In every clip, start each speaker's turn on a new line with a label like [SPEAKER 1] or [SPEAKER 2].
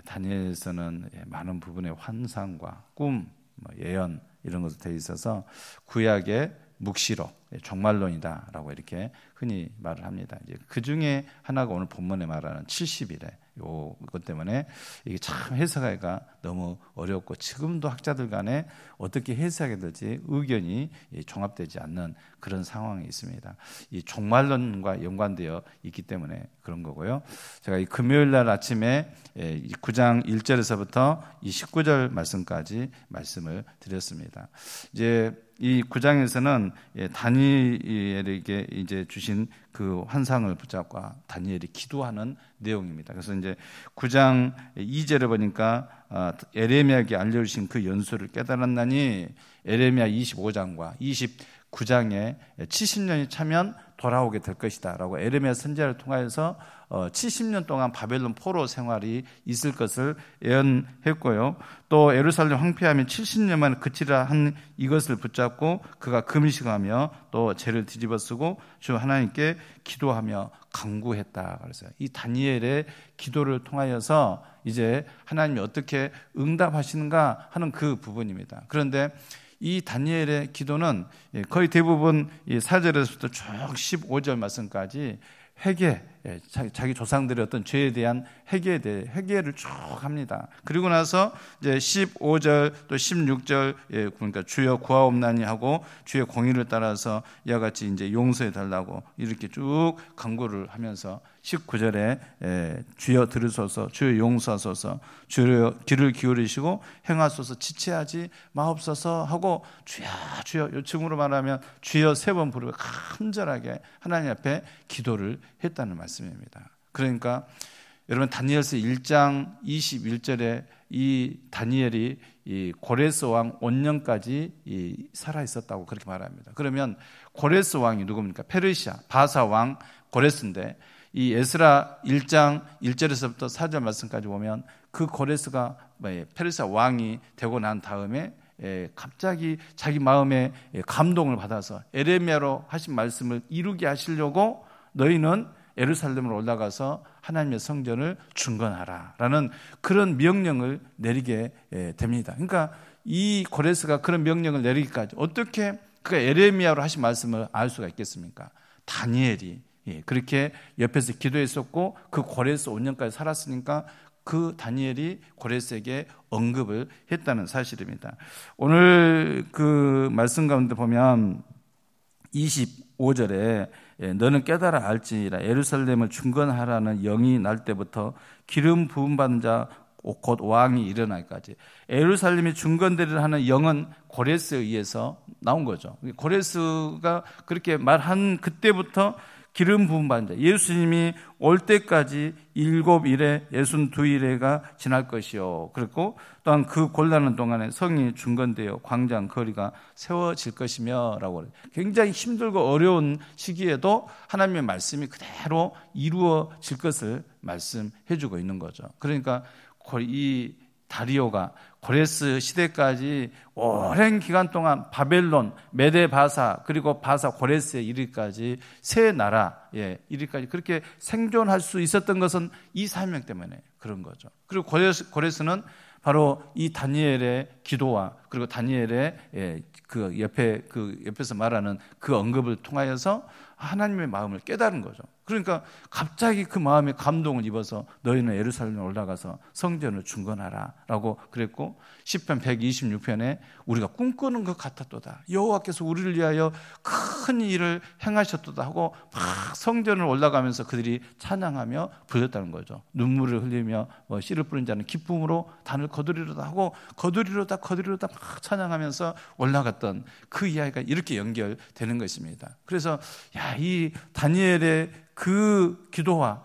[SPEAKER 1] 다니엘서는 많은 부분의 환상과 꿈, 예언 이런 것도 되어 있어서 구약의 묵시록, 종말론이다라고 이렇게 흔히 말을 합니다. 이제 그 중에 하나가 오늘 본문에 말하는 70일에 이것 때문에 이게 참 해석하기가 너무 어렵고 지금도 학자들 간에 어떻게 해석해야 될지 의견이 종합되지 않는 그런 상황이 있습니다. 이 종말론과 연관되어 있기 때문에 그런 거고요. 제가 이 금요일 날 아침에 9장 1절에서부터 이 19절 말씀까지 말씀을 드렸습니다. 이제 이 9장에서는 다니엘에게 이제 주신 그 환상을 붙잡고 다니엘이 기도하는 내용입니다. 그래서 이제 9장 2절에 보니까 에레미야에게 알려주신 그 연수를 깨달았나니 에레미야 25장과 29장에 70년이 차면 돌아오게 될 것이다 라고 에레미야 선지자를 통하여서 70년 동안 바벨론 포로 생활이 있을 것을 예언했고요. 또 예루살렘 황폐하면 70년만 그치라 한 이것을 붙잡고 그가 금식하며 또 죄를 뒤집어쓰고 주 하나님께 기도하며 간구했다. 그래서 이 다니엘의 기도를 통하여서 이제 하나님이 어떻게 응답하시는가 하는 그 부분입니다. 그런데 이 다니엘의 기도는 거의 대부분 4절에서부터 쭉 15절 말씀까지 회개, 자기 조상들의 어떤 죄에 대한 회개에 대해 회개를 쭉 합니다. 그리고 나서 이제 15절 또 16절 그러니까 주여 구하옵나니 하고 주의 공의를 따라서 이와 같이 이제 용서해 달라고 이렇게 쭉 간구를 하면서 19절에 주여 들으소서 주여 용서하소서 주여 귀를 기울이시고 행하소서 지체하지 마옵소서 하고 주여 주여 요즘으로 말하면 주여 3번 부르고 간절하게 하나님 앞에 기도를 했다는 말씀입니다. 그러니까 여러분 다니엘서 1장 21절에 이 다니엘이 이 고레스 왕 5년까지 살아 있었다고 그렇게 말합니다. 그러면 고레스 왕이 누굽니까? 페르시아 바사 왕 고레스인데 이 에스라 1장 1절에서부터 4절 말씀까지 보면 그 고레스가 페르시아 왕이 되고 난 다음에 갑자기 자기 마음에 감동을 받아서 에레미야로 하신 말씀을 이루게 하시려고 너희는 예루살렘으로 올라가서 하나님의 성전을 중건하라라는 그런 명령을 내리게 됩니다. 그러니까 이 고레스가 그런 명령을 내리기까지 어떻게 그가 에레미야로 하신 말씀을 알 수가 있겠습니까? 다니엘이 그렇게 옆에서 기도했었고 그 고레스 5년까지 살았으니까 그 다니엘이 고레스에게 언급을 했다는 사실입니다. 오늘 그 말씀 가운데 보면 25절에 너는 깨달아 알지라 예루살렘을 중건하라는 영이 날 때부터 기름 부음 받은 자 곧 왕이 일어나기까지 예루살렘이 중건되리라 하는 영은 고레스에 의해서 나온 거죠. 고레스가 그렇게 말한 그때부터 기름 부음 받은 자 예수님이 올 때까지 7일에 62일에가 지날 것이요. 그리고 또한 그 곤란한 동안에 성이 중건되어 광장 거리가 세워질 것이며 라고 굉장히 힘들고 어려운 시기에도 하나님의 말씀이 그대로 이루어질 것을 말씀해 주고 있는 거죠. 그러니까 이 다리오가 고레스 시대까지 오랜 기간 동안 바벨론, 메데 바사, 그리고 바사 고레스에 이르기까지 세 나라에 이르기까지 그렇게 생존할 수 있었던 것은 이 사명 때문에 그런 거죠. 그리고 고레스는 바로 이 다니엘의 기도와 그리고 다니엘의 그 옆에서 말하는 그 언급을 통하여서 하나님의 마음을 깨달은 거죠. 그러니까 갑자기 그 마음에 감동을 입어서 너희는 예루살렘에 올라가서 성전을 중건하라 라고 그랬고 시편 126편에 우리가 꿈꾸는 것 같았도다. 여호와께서 우리를 위하여 큰 일을 행하셨도다 하고 막 성전을 올라가면서 그들이 찬양하며 부르셨다는 거죠. 눈물을 흘리며 씨를 뿌린 자는 기쁨으로 단을 거두리로다 하고 거두리로다 막 찬양하면서 올라갔던 그 이야기가 이렇게 연결되는 것입니다. 그래서 이 다니엘의 그 기도와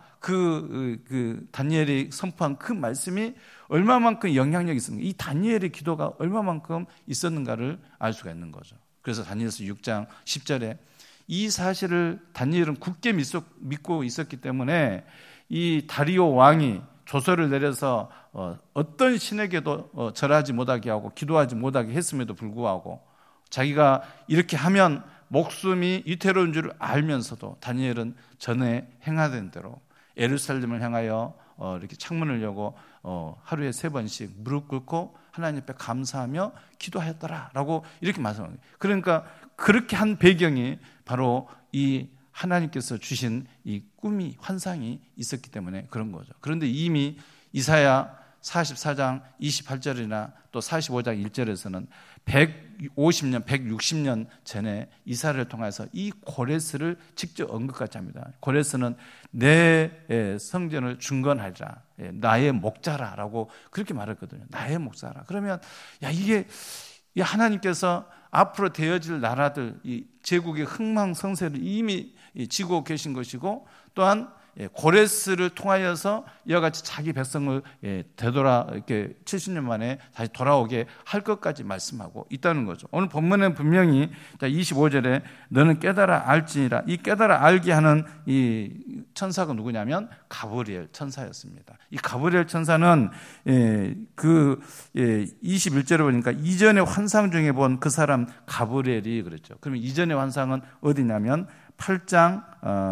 [SPEAKER 1] 그 다니엘이 선포한 그 말씀이 얼마만큼 영향력이 있었는가, 이 다니엘의 기도가 얼마만큼 있었는가를 알 수가 있는 거죠. 그래서 다니엘서 6장 10절에 이 사실을 다니엘은 굳게 믿고 있었기 때문에 이 다리오 왕이 조서를 내려서 어떤 신에게도 절하지 못하게 하고 기도하지 못하게 했음에도 불구하고 자기가 이렇게 하면 목숨이 위태로운 줄 알면서도 다니엘은 전에 행하던 대로 예루살렘을 향하여 이렇게 창문을 열고 하루에 3번씩 무릎 꿇고 하나님 앞에 감사하며 기도하였더라라고 이렇게 말씀합니다. 그러니까 그렇게 한 배경이 바로 이 하나님께서 주신 이 꿈이 환상이 있었기 때문에 그런 거죠. 그런데 이미 이사야 44장 28절이나 또 45장 1절에서는 150년, 160년 전에 이사야를 통해서 이 고레스를 직접 언급까지 합니다. 고레스는 내 성전을 중건하리라, 나의 목자라라고 그렇게 말했거든요. 나의 목자라. 그러면 이게 하나님께서 앞으로 되어질 나라들, 이 제국의 흥망성쇠를 이미 지고 계신 것이고, 또한 고레스를 통하여서 이와 같이 자기 백성을 되돌아 이렇게 70년 만에 다시 돌아오게 할 것까지 말씀하고 있다는 거죠. 오늘 본문은 분명히 25절에 너는 깨달아 알지니라, 이 깨달아 알게 하는 이 천사가 누구냐면 가브리엘 천사였습니다. 이 가브리엘 천사는 그 21절에 보니까 이전의 환상 중에 본 그 사람 가브리엘이 그랬죠. 그러면 이전의 환상은 어디냐면 8장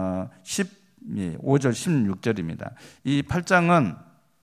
[SPEAKER 1] 5절 16절입니다. 이 8장은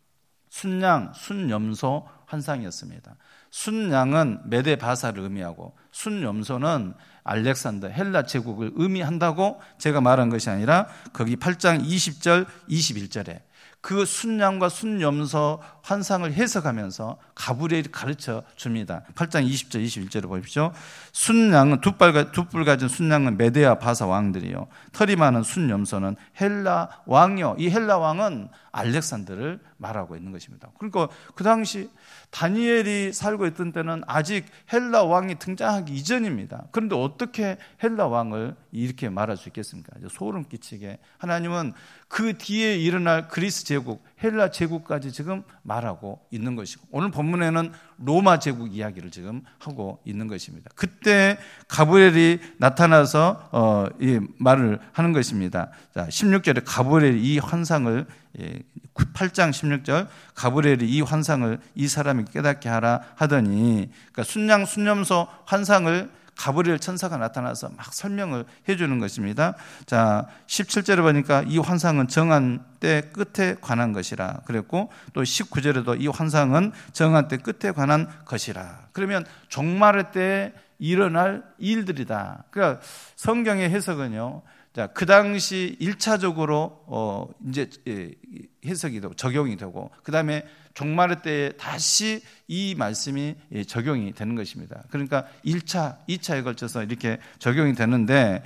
[SPEAKER 1] 순양, 순염소 환상이었습니다. 순양은 메데바사를 의미하고 순염소는 알렉산더 헬라 제국을 의미한다고 제가 말한 것이 아니라 거기 8장 20절 21절에 그 순양과 순염소 환상을 해석하면서 가브리엘이 가르쳐 줍니다. 8장 20절 21절을 보십시오. 순양은 두뿔 가진 순양은 메데아 바사 왕들이요, 털이 많은 순염소는 헬라 왕이요. 이 헬라 왕은 알렉산더를 말하고 있는 것입니다. 그러니까 그 당시 다니엘이 살고 있던 때는 아직 헬라 왕이 등장하기 이전입니다. 그런데 어떻게 헬라 왕을 이렇게 말할 수 있겠습니까? 소름 끼치게 하나님은 그 뒤에 일어날 그리스 제국, 헬라 제국까지 지금 말하고 있는 것이고, 오늘 본문에는 로마 제국 이야기를 지금 하고 있는 것입니다. 그때 가브리엘이 나타나서 이 말을 하는 것입니다. 자, 16절에 가브리엘이 이 환상을 8장 16절 가브리엘이 이 환상을 이 사람이 깨닫게 하라 하더니, 그러니까 순양 순염소 환상을 가브리엘 천사가 나타나서 막 설명을 해주는 것입니다. 자, 17절에 보니까 이 환상은 정한 때 끝에 관한 것이라 그랬고, 또 19절에도 이 환상은 정한 때 끝에 관한 것이라. 그러면 종말의 때에 일어날 일들이다. 그러니까 성경의 해석은요, 자, 그 당시 1차적으로 이제 해석이 되고 적용이 되고, 그 다음에 종말의 때에 다시 이 말씀이 적용이 되는 것입니다. 그러니까 1차, 2차에 걸쳐서 이렇게 적용이 되는데,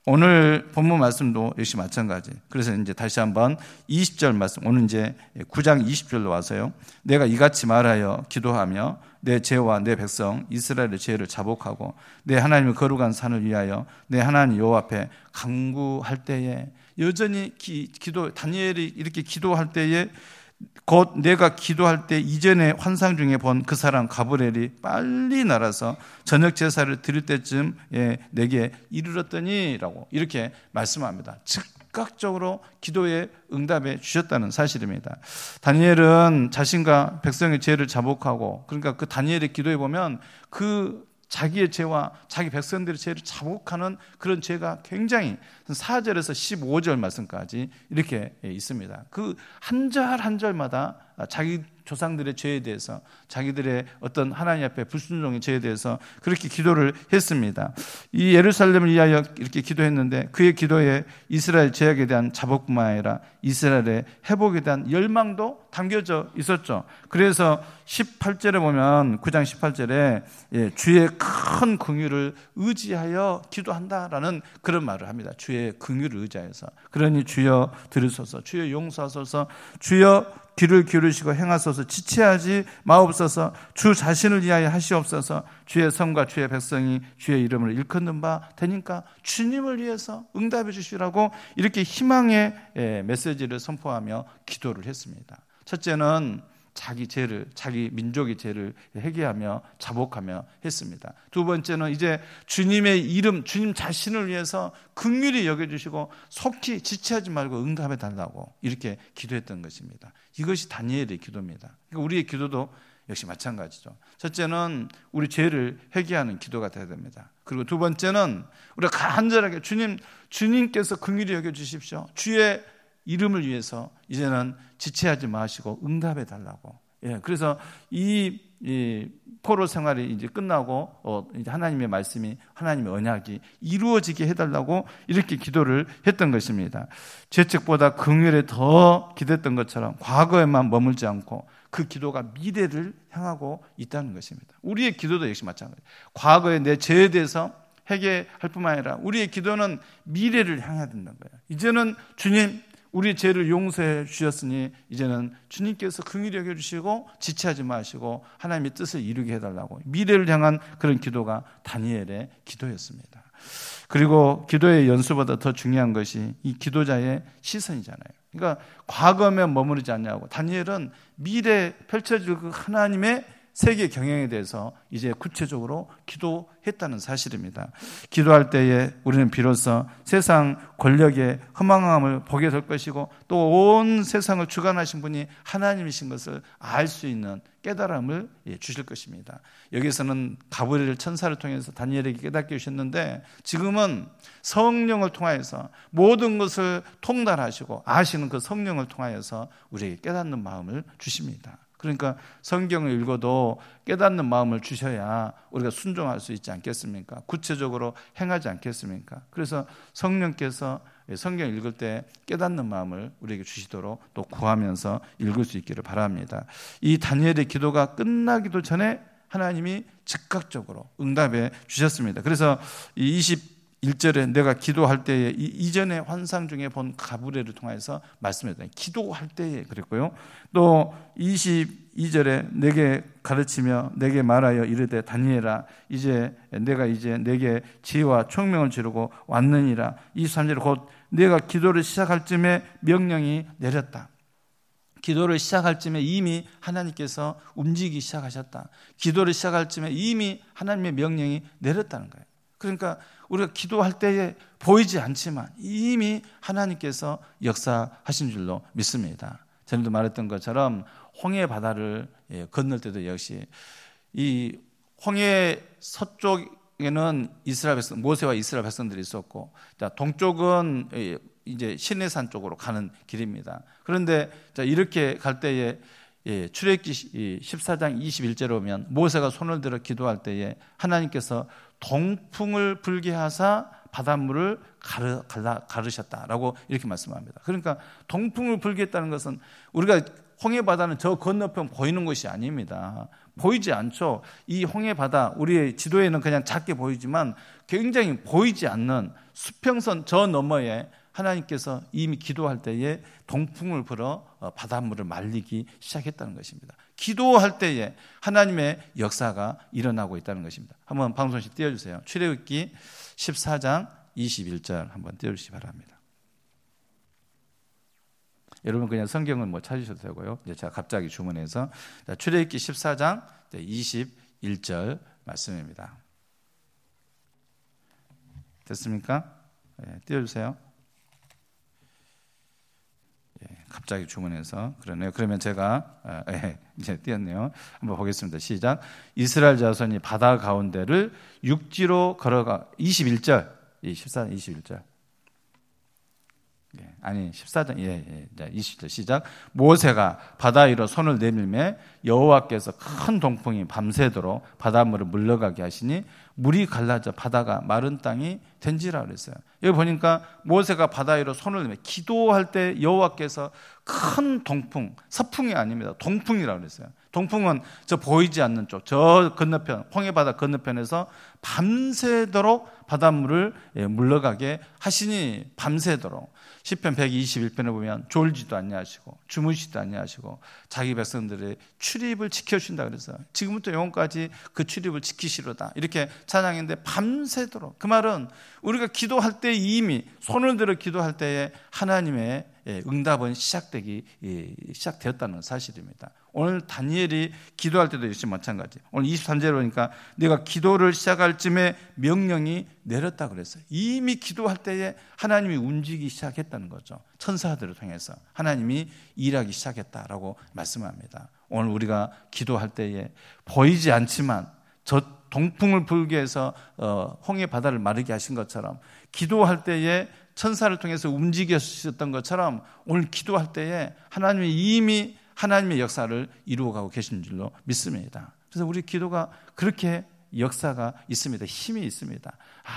[SPEAKER 1] 오늘 본문 말씀도 역시 마찬가지. 그래서 이제 다시 한번 20절 말씀, 오늘 이제 9장 20절로 와서요. 내가 이같이 말하여 기도하며 내 죄와 내 백성 이스라엘의 죄를 자복하고 내 하나님의 거룩한 산을 위하여 내 하나님 여호와 앞에 간구할 때에, 여전히 다니엘이 이렇게 기도할 때에 곧 내가 기도할 때 이전에 환상 중에 본 그 사람 가브리엘이 빨리 날아서 저녁 제사를 드릴 때쯤 내게 이르렀더니라고 이렇게 말씀합니다. 즉각적으로 기도에 응답해 주셨다는 사실입니다. 다니엘은 자신과 백성의 죄를 자복하고, 그러니까 그 다니엘의 기도에 보면 그 자기의 죄와 자기 백성들의 죄를 자복하는 그런 죄가 굉장히 4절에서 15절 말씀까지 이렇게 있습니다. 그 한 절 한 절마다 자기 조상들의 죄에 대해서, 자기들의 어떤 하나님 앞에 불순종의 죄에 대해서 그렇게 기도를 했습니다. 이 예루살렘을 위하여 이렇게 기도했는데 그의 기도에 이스라엘 죄악에 대한 자복뿐만 아니라 이스라엘의 회복에 대한 열망도 담겨져 있었죠. 그래서 18절에 보면 9장 18절에 주의 큰 긍휼을 의지하여 기도한다라는 그런 말을 합니다. 주의 긍휼을 의지하여서. 그러니 주여 들으소서, 주여 용서하소서, 주여 귀를 기울이시고 행하소서, 지체하지 마옵소서, 주 자신을 위하여 하시옵소서, 주의 성과 주의 백성이 주의 이름을 일컫는 바 되니까 주님을 위해서 응답해 주시라고 이렇게 희망의 메시지를 선포하며 기도를 했습니다. 첫째는 자기 죄를, 자기 민족의 죄를 회개하며 자복하며 했습니다. 두 번째는 이제 주님의 이름, 주님 자신을 위해서 긍휼히 여겨주시고 속히 지체하지 말고 응답해 달라고 이렇게 기도했던 것입니다. 이것이 다니엘의 기도입니다. 그러니까 우리의 기도도 역시 마찬가지죠. 첫째는 우리 죄를 회개하는 기도가 되어야 됩니다. 그리고 두 번째는 우리가 간절하게 주님께서 긍휼히 여겨주십시오. 주의 이름을 위해서 이제는 지체하지 마시고 응답해 달라고. 그래서 이 포로 생활이 이제 끝나고 이제 하나님의 말씀이, 하나님의 언약이 이루어지게 해달라고 이렇게 기도를 했던 것입니다. 죄책보다 긍휼에 더 기댔던 것처럼 과거에만 머물지 않고 그 기도가 미래를 향하고 있다는 것입니다. 우리의 기도도 역시 마찬가지예요. 과거의 내 죄에 대해서 회개할 뿐만 아니라 우리의 기도는 미래를 향해야 된다는 거예요. 이제는 주님, 우리 죄를 용서해 주셨으니 이제는 주님께서 긍휼히 여겨주시고 지체하지 마시고 하나님의 뜻을 이루게 해달라고, 미래를 향한 그런 기도가 다니엘의 기도였습니다. 그리고 기도의 연수보다 더 중요한 것이 이 기도자의 시선이잖아요. 그러니까 과거에 머무르지 않냐고, 다니엘은 미래에 펼쳐질 그 하나님의 세계 경영에 대해서 이제 구체적으로 기도했다는 사실입니다. 기도할 때에 우리는 비로소 세상 권력의 허망함을 보게 될 것이고 또 온 세상을 주관하신 분이 하나님이신 것을 알 수 있는 깨달음을 주실 것입니다. 여기서는 가브리엘 천사를 통해서 다니엘에게 깨닫게 주셨는데 지금은 성령을 통하여서 모든 것을 통달하시고 아시는 그 성령을 통하여서 우리에게 깨닫는 마음을 주십니다. 그러니까 성경을 읽어도 깨닫는 마음을 주셔야 우리가 순종할 수 있지 않겠습니까? 구체적으로 행하지 않겠습니까? 그래서 성령께서 성경 읽을 때 깨닫는 마음을 우리에게 주시도록 또 구하면서 읽을 수 있기를 바랍니다. 이 다니엘의 기도가 끝나기도 전에 하나님이 즉각적으로 응답해 주셨습니다. 그래서 이 21절에 내가 기도할 때에 이전의 환상 중에 본 가브리엘을 통해서 말씀했다. 기도할 때에 그랬고요. 또 22절에 내게 가르치며 내게 말하여 이르되 다니엘아 내가 이제 내게 지혜와 총명을 지르고 왔느니라. 23절에 곧 내가 기도를 시작할 쯤에 명령이 내렸다. 기도를 시작할 쯤에 이미 하나님께서 움직이기 시작하셨다. 기도를 시작할 쯤에 이미 하나님의 명령이 내렸다는 거예요. 그러니까 우리가 기도할 때에 보이지 않지만 이미 하나님께서 역사하신 줄로 믿습니다. 전에도 말했던 것처럼 홍해 바다를 건널 때도 역시 이 홍해 서쪽에는 이스라엘 백성, 모세와 이스라엘 백성들이 있었고, 동쪽은 이제 시내산 쪽으로 가는 길입니다. 그런데 이렇게 갈 때에 출애굽기 14장 21절에 보면 모세가 손을 들어 기도할 때에 하나님께서 동풍을 불게 하사 바닷물을 가르셨다라고 이렇게 말씀합니다. 그러니까 동풍을 불게 했다는 것은 우리가 홍해 바다는 저 건너편 보이는 것이 아닙니다. 보이지 않죠. 이 홍해 바다 우리의 지도에는 그냥 작게 보이지만 굉장히 보이지 않는 수평선 저 너머에 하나님께서 이미 기도할 때에 동풍을 불어 바닷물을 말리기 시작했다는 것입니다. 기도할 때에 하나님의 역사가 일어나고 있다는 것입니다. 한번 방송실 띄워주세요. 출애굽기 14장 21절 한번 띄워주시기 바랍니다. 여러분 그냥 성경을 찾으셔도 되고요. 이제 제가 갑자기 주문해서 출애굽기 14장 21절 말씀입니다. 됐습니까? 띄워주세요. 갑자기 주문해서 그러네요. 그러면 제가 이제 띄었네요. 한번 보겠습니다. 시작. 이스라엘 자손이 바다 가운데를 육지로 걸어가 21절, 14장 21절. 아니 14장 20절 시작. 모세가 바다 위로 손을 내밀매 여호와께서 큰 동풍이 밤새도록 바닷물을 물러가게 하시니 물이 갈라져 바다가 마른 땅이 된지라 그랬어요. 여기 보니까 모세가 바다 위로 손을 내밀 기도할 때 여호와께서 큰 동풍, 서풍이 아닙니다. 동풍이라고 그랬어요. 동풍은 저 보이지 않는 쪽, 저 건너편, 홍해 바다 건너편에서 밤새도록 바닷물을 물러가게 하시니 밤새도록. 시편 121편에 보면 졸지도 아니하시고 주무시지도 아니하시고 자기 백성들의 출입을 지켜주신다 그래서 지금부터 영원까지 그 출입을 지키시로다 이렇게 찬양했는데 밤새도록. 그 말은 우리가 기도할 때 이미 손을 들어 기도할 때에 하나님의 응답은 시작되었다는 사실입니다. 오늘 다니엘이 기도할 때도 역시 마찬가지. 오늘 23절에 보니까 내가 기도를 시작할 쯤에 명령이 내렸다 그랬어요. 이미 기도할 때에 하나님이 움직이기 시작했다는 거죠. 천사들을 통해서 하나님이 일하기 시작했다라고 말씀합니다. 오늘 우리가 기도할 때에 보이지 않지만 저 동풍을 불게 해서 홍해 바다를 마르게 하신 것처럼 기도할 때에 천사를 통해서 움직이셨던 것처럼 오늘 기도할 때에 하나님이 이미 하나님의 역사를 이루어가고 계신 줄로 믿습니다. 그래서 우리 기도가 그렇게 역사가 있습니다. 힘이 있습니다.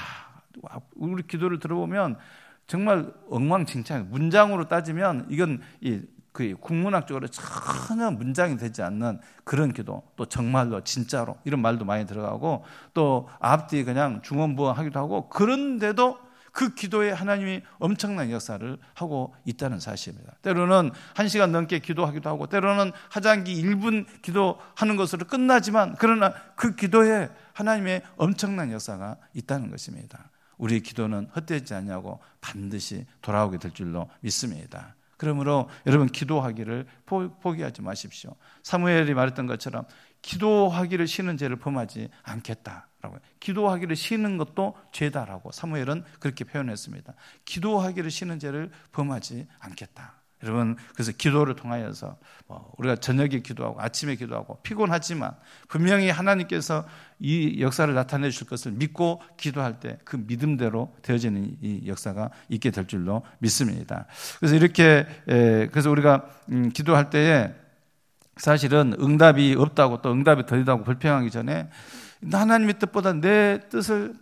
[SPEAKER 1] 우리 기도를 들어보면 정말 엉망진창, 문장으로 따지면 이건 그 국문학적으로 전혀 문장이 되지 않는 그런 기도, 또 정말로 진짜로 이런 말도 많이 들어가고 또 앞뒤 그냥 중언부언하기도 하고, 그런데도 그 기도에 하나님이 엄청난 역사를 하고 있다는 사실입니다. 때로는 1시간 넘게 기도하기도 하고 때로는 하장기 1분 기도하는 것으로 끝나지만, 그러나 그 기도에 하나님의 엄청난 역사가 있다는 것입니다. 우리 기도는 헛되지 않냐고 반드시 돌아오게 될 줄로 믿습니다. 그러므로 여러분, 기도하기를 포기하지 마십시오. 사무엘이 말했던 것처럼 기도하기를 쉬는 죄를 범하지 않겠다라고, 기도하기를 쉬는 것도 죄다라고 사무엘은 그렇게 표현했습니다. 기도하기를 쉬는 죄를 범하지 않겠다. 여러분, 그래서 기도를 통하여서 우리가 저녁에 기도하고 아침에 기도하고 피곤하지만 분명히 하나님께서 이 역사를 나타내 주실 것을 믿고 기도할 때 그 믿음대로 되어지는 이 역사가 있게 될 줄로 믿습니다. 그래서 이렇게 그래서 우리가 기도할 때에 사실은 응답이 없다고 또 응답이 더디다고 불평하기 전에 하나님의 뜻보다 내 뜻을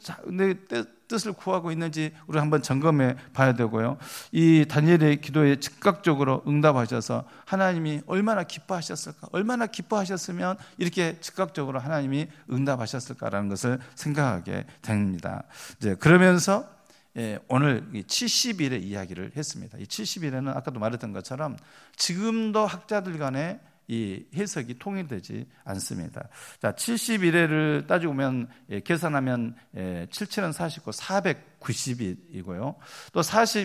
[SPEAKER 1] 구하고 있는지 우리 한번 점검해 봐야 되고요. 이 다니엘의 기도에 즉각적으로 응답하셔서 하나님이 얼마나 기뻐하셨을까, 얼마나 기뻐하셨으면 이렇게 즉각적으로 하나님이 응답하셨을까라는 것을 생각하게 됩니다. 이제 그러면서 오늘 70일의 이야기를 했습니다. 이 70일에는 아까도 말했던 것처럼 지금도 학자들 간에 이 해석이 통일되지 않습니다. 자, 70일을 따지고 보면 계산하면 7,7은 49, 490일이고요. 또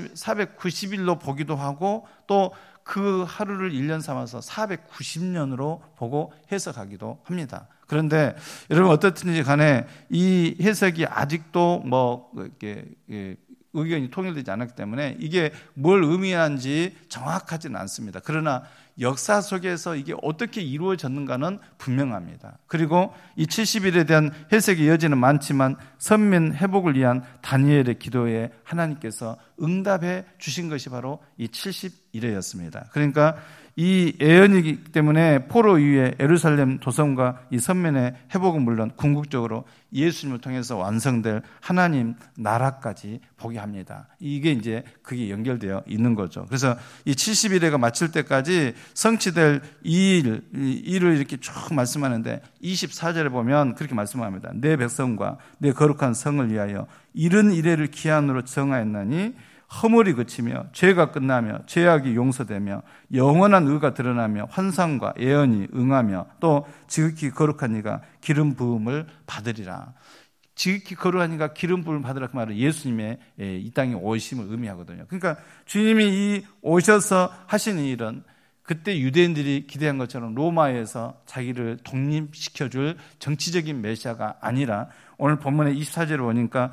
[SPEAKER 1] 490일로 보기도 하고 또 그 하루를 1년 삼아서 490년으로 보고 해석하기도 합니다. 그런데 여러분, 어떻든지 간에 이 해석이 아직도 이렇게 의견이 통일되지 않았기 때문에 이게 뭘 의미하는지 정확하지는 않습니다. 그러나 역사 속에서 이게 어떻게 이루어졌는가는 분명합니다. 그리고 이 70일에 대한 해석의 여지는 많지만 선민 회복을 위한 다니엘의 기도에 하나님께서 응답해 주신 것이 바로 이 70일이었습니다. 그러니까 이 예언이기 때문에 포로 이후에 예루살렘 도성과 이 선민의 회복은 물론 궁극적으로 예수님을 통해서 완성될 하나님 나라까지 보게 합니다. 이게 이제 그게 연결되어 있는 거죠. 그래서 이 70일회가 마칠 때까지 성취될 이 일을 이렇게 쭉 말씀하는데 24절에 보면 그렇게 말씀합니다. 내 백성과 내 거룩한 성을 위하여 이른 이래를 기한으로 정하였나니 허물이 그치며 죄가 끝나며 죄악이 용서되며 영원한 의가 드러나며 환상과 예언이 응하며 또 지극히 거룩한 이가 기름 부음을 받으리라. 지극히 거룩한 이가 기름 부음을 받으라, 그 말은 예수님의 이 땅에 오심을 의미하거든요. 그러니까 주님이 이 오셔서 하시는 일은 그때 유대인들이 기대한 것처럼 로마에서 자기를 독립시켜줄 정치적인 메시아가 아니라 오늘 본문의 24절을 보니까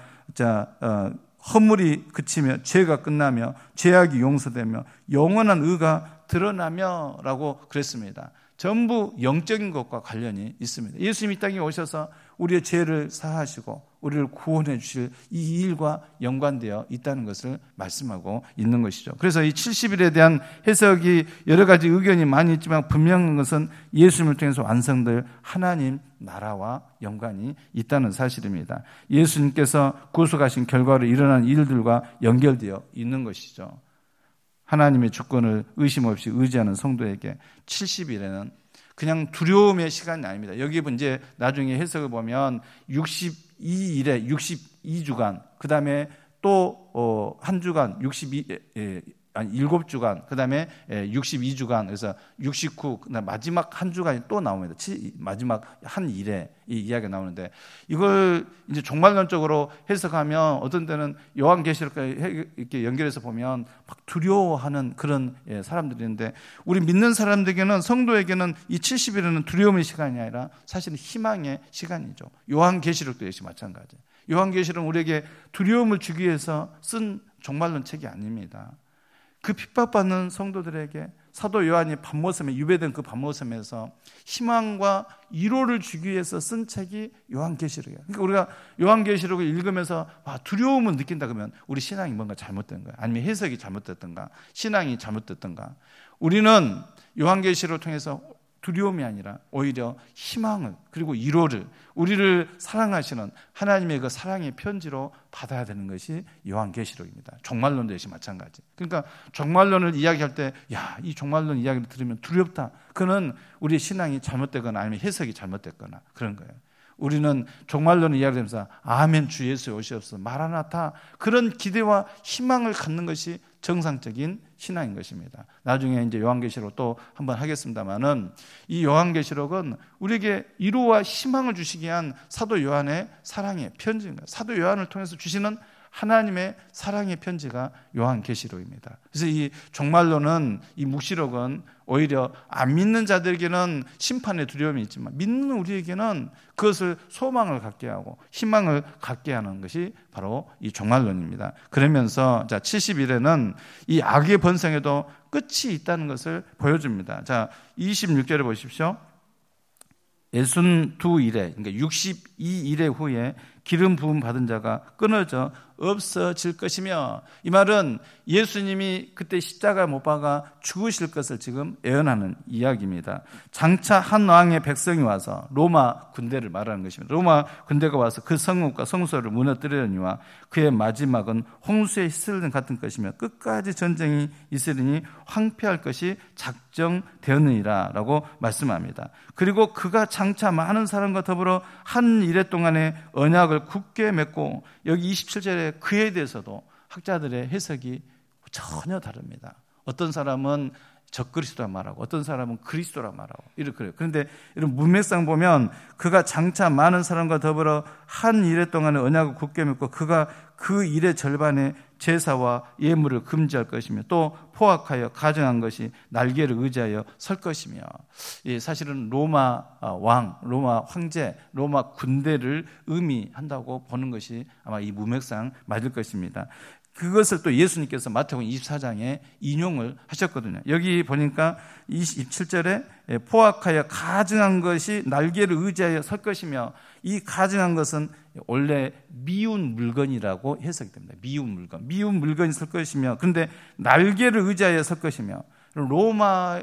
[SPEAKER 1] 허물이 그치며 죄가 끝나며 죄악이 용서되며 영원한 의가 드러나며 라고 그랬습니다. 전부 영적인 것과 관련이 있습니다. 예수님이 이 땅에 오셔서 우리의 죄를 사하시고 우리를 구원해 주실 이 일과 연관되어 있다는 것을 말씀하고 있는 것이죠. 그래서 이 70일에 대한 해석이 여러 가지 의견이 많이 있지만 분명한 것은 예수님을 통해서 완성될 하나님 나라와 연관이 있다는 사실입니다. 예수님께서 구속하신 결과로 일어난 일들과 연결되어 있는 것이죠. 하나님의 주권을 의심 없이 의지하는 성도에게 70일에는 그냥 두려움의 시간이 아닙니다. 여기 이제 나중에 해석을 보면 62일에 62주간, 그 다음에 또 한 주간 7주간, 그 다음에 62주간, 그래서 69, 마지막 한 주간이 또 나옵니다. 마지막 한 일에 이 이야기가 나오는데, 이걸 이제 종말론적으로 해석하면 어떤 때는 요한계시록까지 이렇게 연결해서 보면 막 두려워하는 그런 사람들이 있는데, 우리 믿는 사람들에게는, 성도에게는 이 70일은 두려움의 시간이 아니라 사실은 희망의 시간이죠. 요한계시록도 역시 마찬가지. 요한계시록은 우리에게 두려움을 주기 위해서 쓴 종말론 책이 아닙니다. 그 핍박받는 성도들에게 사도 요한이 밤모섬에 유배된 그 밤모섬에서 희망과 위로를 주기 위해서 쓴 책이 요한계시록이에요. 그러니까 우리가 요한계시록을 읽으면서 두려움을 느낀다 그러면 우리 신앙이 뭔가 잘못된 거야. 아니면 해석이 잘못됐던가, 신앙이 잘못됐던가. 우리는 요한계시록을 통해서 두려움이 아니라 오히려 희망을, 그리고 위로를, 우리를 사랑하시는 하나님의 그 사랑의 편지로 받아야 되는 것이 요한계시록입니다. 종말론도 역시 마찬가지. 그러니까 종말론을 이야기할 때 이 종말론 이야기를 들으면 두렵다. 그는 우리의 신앙이 잘못되거나 아니면 해석이 잘못됐거나 그런 거예요. 우리는 종말론을 이야기하면서 아멘 주 예수의 오시옵소서 마라나타, 그런 기대와 희망을 갖는 것이 정상적인 신앙인 것입니다. 나중에 이제 요한계시록 또 한번 하겠습니다만은, 이 요한계시록은 우리에게 위로와 희망을 주시기 위한 사도 요한의 사랑의 편지입니다. 사도 요한을 통해서 주시는 하나님의 사랑의 편지가 요한계시록입니다. 그래서 이 종말론은, 이 묵시록은 오히려 안 믿는 자들에게는 심판의 두려움이 있지만 믿는 우리에게는 그것을 소망을 갖게 하고 희망을 갖게 하는 것이 바로 이 종말론입니다. 그러면서 70일에는 이 악의 번성에도 끝이 있다는 것을 보여줍니다. 자, 26절에 보십시오. 62일에, 그러니까 62일의 후에 기름 부음 받은 자가 끊어져 없어질 것이며, 이 말은 예수님이 그때 십자가에 못 박아 죽으실 것을 지금 예언하는 이야기입니다. 장차 한 왕의 백성이 와서, 로마 군대를 말하는 것입니다. 로마 군대가 와서 그 성읍과 성소를 무너뜨리려니와 그의 마지막은 홍수에 휩쓸린 같은 것이며 끝까지 전쟁이 있으리니 황폐할 것이 작정되었느니라 라고 말씀합니다. 그리고 그가 장차 많은 사람과 더불어 한 이래 동안의 언약을 굳게 맺고, 여기 27절에 그에 대해서도 학자들의 해석이 전혀 다릅니다. 어떤 사람은 적그리스도라 말하고 어떤 사람은 그리스도라 말하고 이렇게 그래요. 그런데 이런 문맥상 보면 그가 장차 많은 사람과 더불어 한 이래 동안의 언약을 굳게 맺고 그가 그 일의 절반에 제사와 예물을 금지할 것이며 또 포악하여 가증한 것이 날개를 의지하여 설 것이며, 사실은 로마 왕, 로마 황제, 로마 군대를 의미한다고 보는 것이 아마 이 문맥상 맞을 것입니다. 그것을 또 예수님께서 마태복음 24장에 인용을 하셨거든요. 여기 보니까 27절에 포악하여 가증한 것이 날개를 의지하여 설 것이며, 이 가증한 것은 원래 미운 물건이라고 해석이 됩니다. 미운 물건이 설 것이며, 그런데 날개를 의지하여 설 것이며, 로마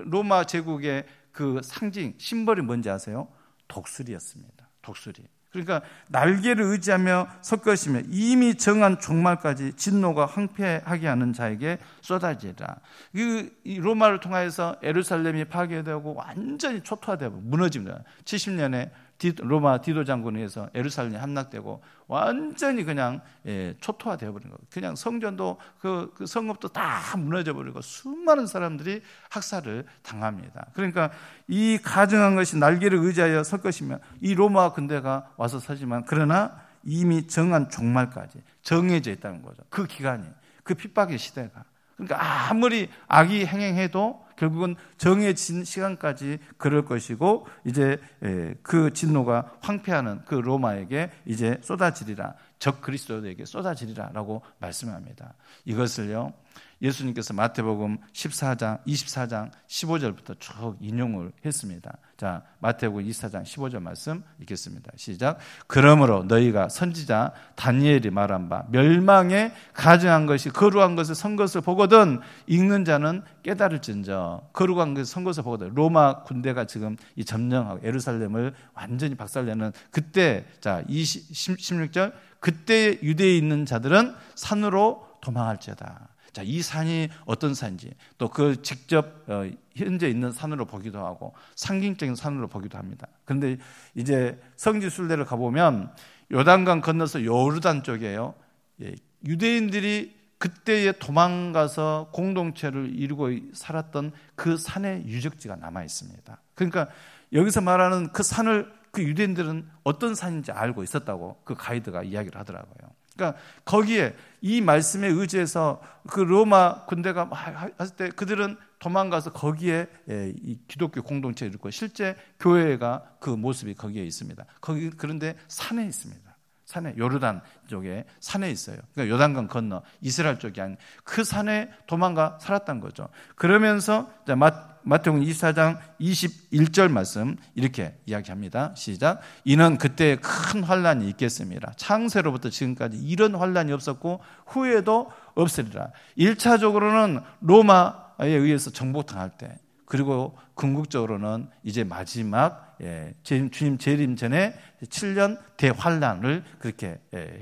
[SPEAKER 1] 제국의 그 상징, 심벌이 뭔지 아세요? 독수리였습니다. 독수리. 그러니까 날개를 의지하며 설 것이며 이미 정한 종말까지 진노가 황폐하게 하는 자에게 쏟아지리라. 이 로마를 통하여서 예루살렘이 파괴되고 완전히 초토화되고 무너집니다. 70년에 로마 디도 장군에 의해서 예루살렘이 함락되고 완전히 그냥 초토화되어 버린 거예요. 그냥 성전도 그 성읍도 다 무너져 버리고 수많은 사람들이 학살을 당합니다. 그러니까 이 가증한 것이 날개를 의지하여 설 것이며, 이 로마 군대가 와서 서지만 그러나 이미 정한 종말까지 정해져 있다는 거죠. 그 기간이, 그 핍박의 시대가. 그러니까 아무리 악이 행행해도 결국은 정해진 시간까지 그럴 것이고, 이제 그 진노가 황폐하는 그 로마에게 이제 쏟아지리라, 적 그리스도에게 쏟아지리라라고 말씀합니다. 이것을요 예수님께서 마태복음 24장 15절부터 쭉 인용을 했습니다. 자, 마태복음 24장 15절 말씀 읽겠습니다. 시작. 그러므로 너희가 선지자 다니엘이 말한 바 멸망에 가증한 것이 거룩한 것을 선 것을 보거든 읽는 자는 깨달을진저. 거룩한 것을 선 것을 보거든. 로마 군대가 지금 이 점령하고 예루살렘을 완전히 박살내는 그때, 자 16절, 그때 유대에 있는 자들은 산으로 도망할지어다. 자, 이 산이 어떤 산인지, 또 그 직접 현재 있는 산으로 보기도 하고 상징적인 산으로 보기도 합니다. 그런데 이제 성지 순례를 가보면 요단강 건너서 요르단 쪽이에요. 유대인들이 그때에 도망가서 공동체를 이루고 살았던 그 산의 유적지가 남아 있습니다. 그러니까 여기서 말하는 그 산을 그 유대인들은 어떤 산인지 알고 있었다고 그 가이드가 이야기를 하더라고요. 그러니까 거기에 이 말씀에 의지해서 그 로마 군대가 했을 때 그들은 도망가서 거기에 이 기독교 공동체를 이루고 실제 교회가 그 모습이 거기에 있습니다. 거기 그런데 산에 있습니다. 산에, 요르단 쪽에 산에 있어요. 그러니까 요단강 건너 이스라엘 쪽이 아닌 그 산에 도망가 살았던 거죠. 그러면서 마태복음 24장 21절 말씀 이렇게 이야기합니다. 시작. 이는 그때 큰 환란이 있겠습니다. 창세로부터 지금까지 이런 환란이 없었고 후에도 없으리라. 1차적으로는 로마에 의해서 정복당할 때, 그리고 궁극적으로는 이제 마지막 주님 재림 전에 7년 대환란을 그렇게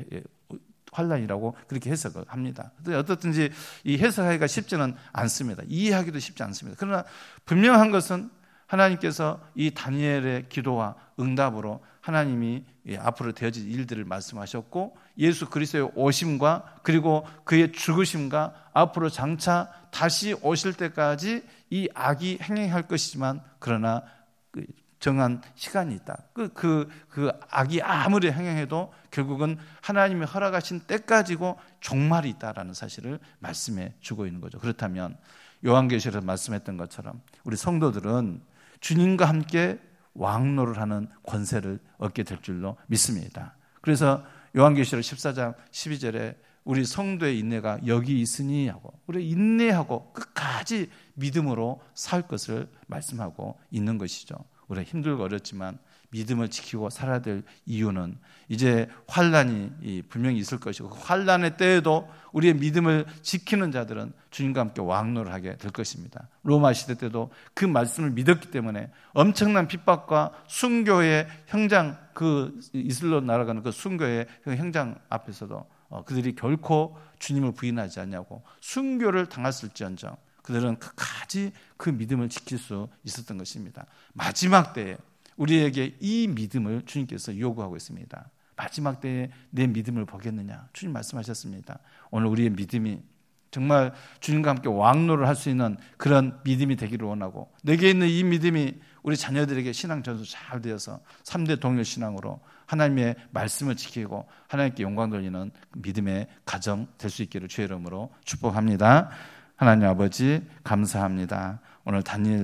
[SPEAKER 1] 환란이라고 그렇게 해석을 합니다. 어떻든지 이 해석하기가 쉽지는 않습니다. 이해하기도 쉽지 않습니다. 그러나 분명한 것은 하나님께서 이 다니엘의 기도와 응답으로 하나님이 앞으로 되어질 일들을 말씀하셨고, 예수 그리스도의 오심과 그리고 그의 죽으심과 앞으로 장차 다시 오실 때까지 이 악이 행행할 것이지만, 그러나 정한 시간이 있다. 그 악이 아무리 행행해도 결국은 하나님이 허락하신 때까지고 종말이 있다라는 사실을 말씀해 주고 있는 거죠. 그렇다면 요한계시록에서 말씀했던 것처럼 우리 성도들은 주님과 함께 왕노를 하는 권세를 얻게 될 줄로 믿습니다. 그래서 요한계시록 14장 12절에 우리 성도의 인내가 여기 있으니 하고, 우리 인내하고 끝까지 믿음으로 살 것을 말씀하고 있는 것이죠. 우리가 힘들고 어렵지만 믿음을 지키고 살아야 될 이유는 이제 환란이 분명히 있을 것이고, 환란의 때에도 우리의 믿음을 지키는 자들은 주님과 함께 왕노를 하게 될 것입니다. 로마 시대 때도 그 말씀을 믿었기 때문에 엄청난 핍박과 순교의 형장, 그 이슬로 날아가는 그 순교의 형장 앞에서도 그들이 결코 주님을 부인하지 않냐고 순교를 당했을지언정 그들은 끝까지 그 믿음을 지킬 수 있었던 것입니다. 마지막 때에 우리에게 이 믿음을 주님께서 요구하고 있습니다. 마지막 때에 내 믿음을 보겠느냐, 주님 말씀하셨습니다. 오늘 우리의 믿음이 정말 주님과 함께 왕노를 할 수 있는 그런 믿음이 되기를 원하고, 내게 있는 이 믿음이 우리 자녀들에게 신앙 전수 잘 되어서 3대 동일 신앙으로 하나님의 말씀을 지키고 하나님께 영광 돌리는 믿음의 가정 될 수 있기를 주의 이름으로 축복합니다. 하나님 아버지 감사합니다. 오늘 다니엘